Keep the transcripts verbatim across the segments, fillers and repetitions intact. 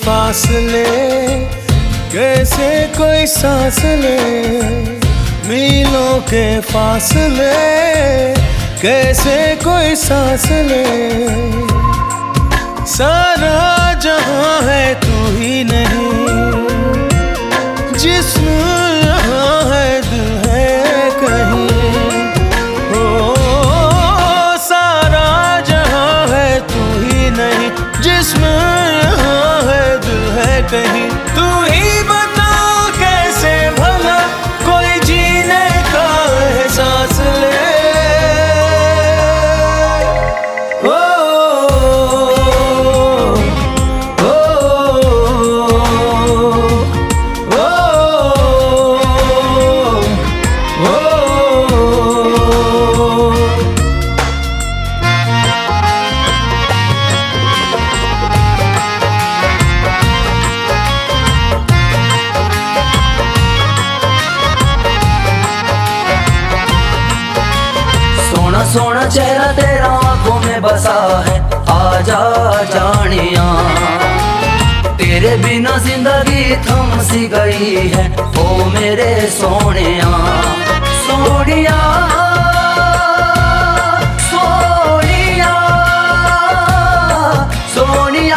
फासले, कैसे कोई सांस ले। मीलों के फासले, कैसे कोई सांस ले। सारा जहां है तू ही नहीं, जिस्म यहाँ है दिल है कहीं। ओ सारा जहां है तू ही नहीं, जिस्म यहाँ है दिल है कहीं। तू ही बता कैसे भला कोई जीने का एहसास ले। सोना चेहरा तेरा आंखों में बसा है, आजा जानिया। तेरे बिना जिंदगी थम सी गई है, ओ मेरे सोनिया। सोनिया सोनिया सोनिया।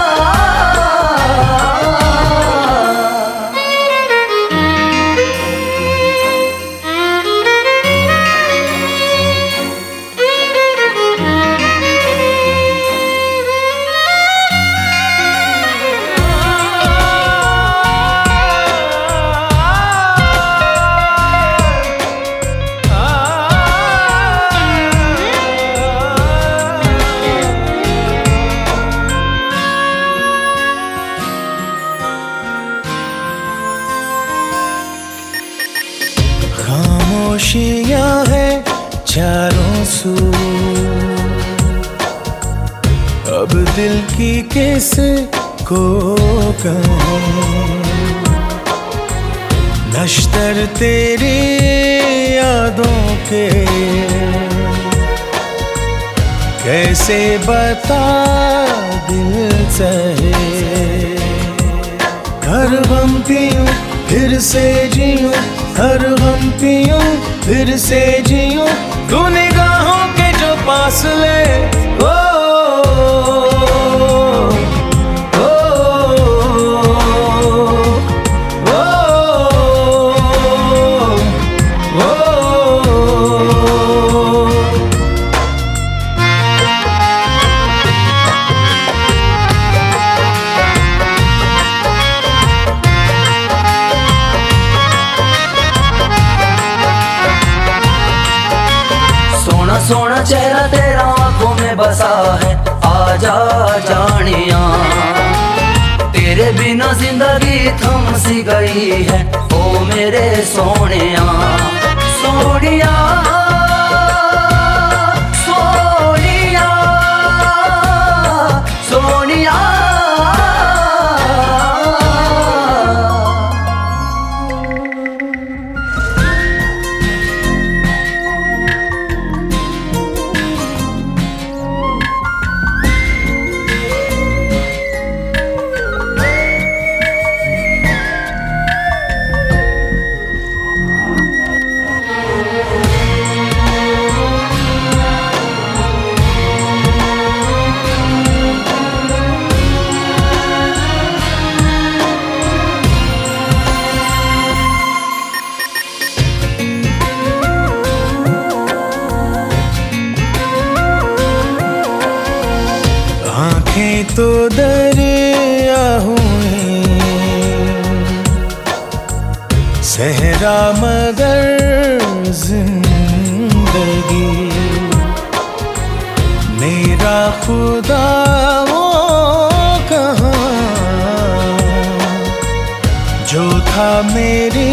खामोशियां है चारों सू, अब दिल की किस को कहूं। नश्तर तेरी यादों के, कैसे बता दिल सहे। हर गम पीऊं फिर से जीऊं, हर गम पीऊं फिर से जीऊं। तू निगाहों के जो पास ले। ओ, ओ, ओ, ओ, सोना चेहरा तेरा आंखों में बसा है, आजा जानिया। तेरे बिना जिंदगी थम सी गई है, ओ मेरे सोनिया। सोनिया सोनिया सोनिया। आँखें तो दरिया हुई, सहरा मगर जिंदगी। मेरा खुदा वो कहाँ जो था मेरी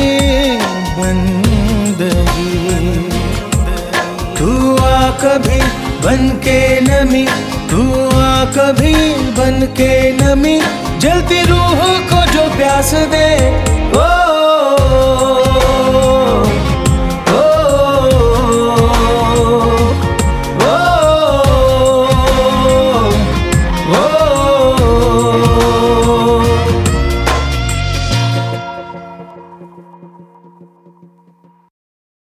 बंदगी। तू आ कभी बन के नमी, तू आ कभी बन के नमी। जलती रूह को जो प्यास दे।